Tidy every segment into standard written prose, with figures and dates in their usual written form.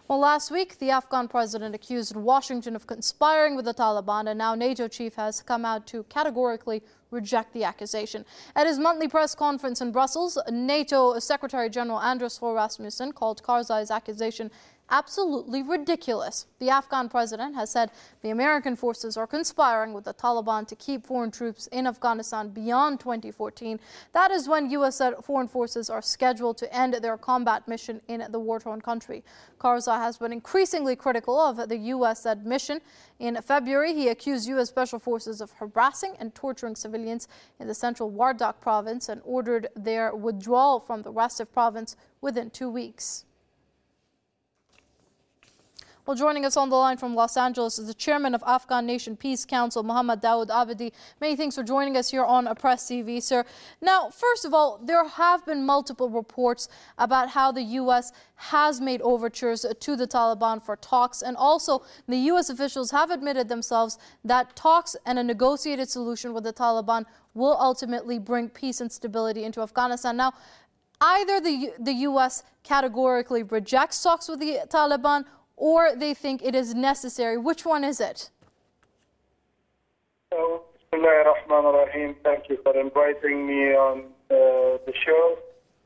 Well, last week, the Afghan president accused Washington of conspiring with the Taliban, and now NATO chief has come out to categorically reject the accusation. At his monthly press conference in Brussels, NATO Secretary General Anders Fogh Rasmussen called Karzai's accusation absolutely ridiculous. The Afghan president has said the American forces are conspiring with the Taliban to keep foreign troops in Afghanistan beyond 2014. That is when U.S. foreign forces are scheduled to end their combat mission in the war-torn country. Karzai has been increasingly critical of the U.S.-led mission. In February, he accused U.S. Special Forces of harassing and torturing civilians in the central Wardak province and ordered their withdrawal from the restive province within 2 weeks. Well, joining us on the line from Los Angeles is the chairman of Afghan Nation Peace Council, Mohammad Dawood Abedi. Many thanks for joining us here on Press TV, sir. Now, first of all, there have been multiple reports about how the U.S. has made overtures to the Taliban for talks, and also the U.S. officials have admitted themselves that talks and a negotiated solution with the Taliban will ultimately bring peace and stability into Afghanistan. Now, either the U.S. categorically rejects talks with the Taliban, or they think it is necessary. Which one is it? Bismillahirrahmanirrahim. Thank you for inviting me on the show.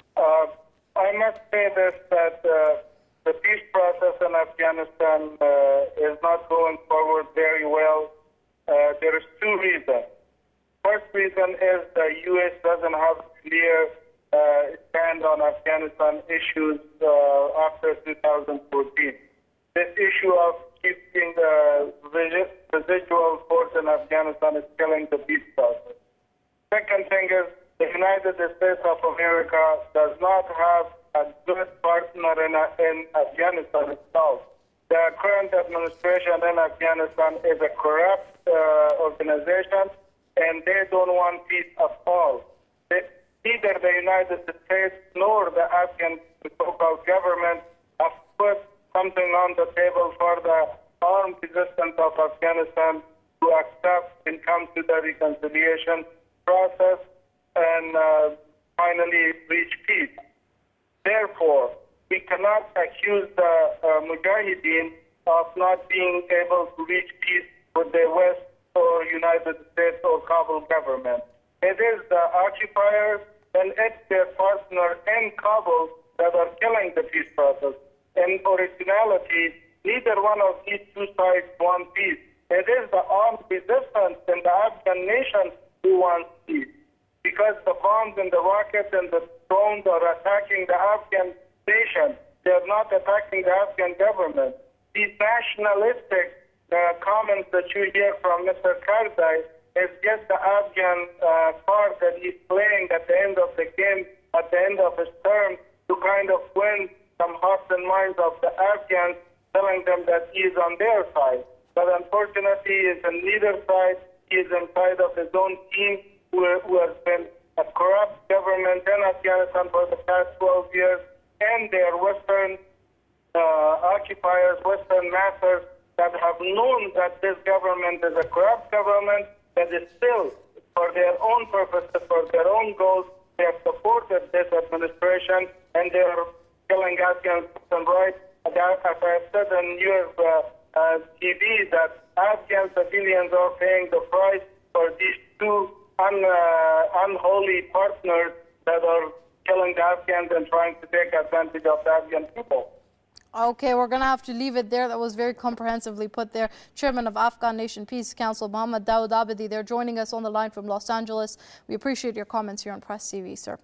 I must say this, that the peace process in Afghanistan is not going forward very well. There is two reasons. First reason is the U.S. doesn't have a clear stand on Afghanistan issues after 2014. This issue of keeping the residual force in Afghanistan is killing the peace process. Second thing is the United States of America does not have a good partner in Afghanistan itself. The current administration in Afghanistan is a corrupt organization, and they don't want peace at all. Neither the United States nor the Afghan so-called government have put something on the table for the armed resistance of Afghanistan to accept and come to the reconciliation process and finally reach peace. Therefore, we cannot accuse the Mujahideen of not being able to reach peace with the West or United States or Kabul government. It is the occupiers and it's their partner in Kabul that are killing the peace process. In originality, neither one of these two sides want peace. It is the armed resistance in the Afghan nation who wants peace. Because the bombs and the rockets and the drones are attacking the Afghan nation. They are not attacking the Afghan government. These nationalistic comments that you hear from Mr. Karzai is just the Afghan part that he's playing at the end of the game, at the end of his term, to kind of win some hearts and minds of the Afghans, telling them that he is on their side. But unfortunately, he is on neither side. He is inside of his own team, who has been a corrupt government in Afghanistan for the past 12 years, and their Western occupiers, Western masters, that have known that this government is a corrupt government, that is still, for their own purposes, for their own goals, they have supported this administration, and they are killing Afghans and right. As I have said on your TV, that Afghan civilians are paying the price for these two unholy partners that are killing the Afghans and trying to take advantage of the Afghan people. Okay, we're going to have to leave it there. That was very comprehensively put there. Chairman of Afghan Nation Peace Council, Mohammad Dawood Abedi, they're joining us on the line from Los Angeles. We appreciate your comments here on Press TV, sir.